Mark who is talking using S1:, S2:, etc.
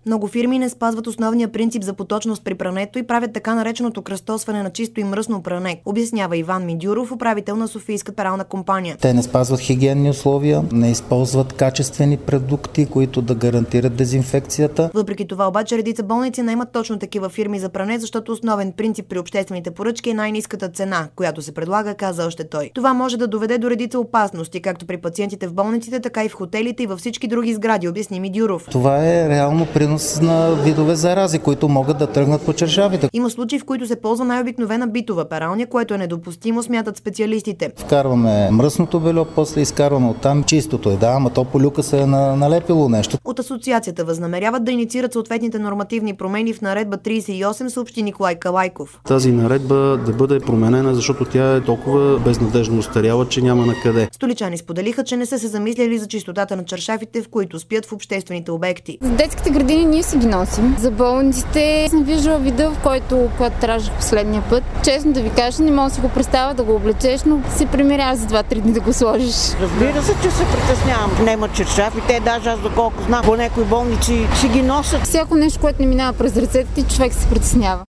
S1: Много фирми не спазват основния принцип за поточност при прането и правят така нареченото кръстосване на чисто и мръсно пране, обяснява Иван Мидюров, управител на Софийска перална компания.
S2: Те не спазват хигиенни условия, не използват качествени продукти, които да гарантират дезинфекцията.
S1: Въпреки това обаче редица болници наемат точно такива фирми за пране, защото основен принцип при обществените поръчки е най-ниската цена, която се предлага, каза още той. Това може да доведе до редица опасности, както при пациентите в болниците, така и в хотелите и във всички други сгради, обясни Мидюров.
S2: Това е реално принос на видове зарази, които могат да тръгнат по чершавите.
S1: Има случаи, в които се ползва най-обикновена битова пералня, което е недопустимо, смятат специалистите.
S2: Вкарваме мръсното бельо, после изкарваме оттам чистото. Да, ама то по люка се е налепило нещо.
S1: От асоциацията възнамеряват да инициират съответните нормативни промени в наредба 38, съобщи Николай Калайков.
S3: Тази наредба да бъде променена, защото тя е толкова безнадежно устаряла, че няма на къде.
S1: Столичани споделиха, че не са се замисляли за чистотата на чершафите, в които спят в обществените обекти.
S4: За детските градини ние си ги носим. За болниците съм виждала вида, в който тражах последния път. Честно да ви кажа, не мога да си го представя да го облечеш, но си примиряваш за 2-3 дни да го сложиш.
S5: Разбира се, че се притеснявам. Нема чершафите, даже аз доколко знам, по някои болници си ги носят.
S4: Всяко нещо, което не минава през ръцете ти, човек се притеснява.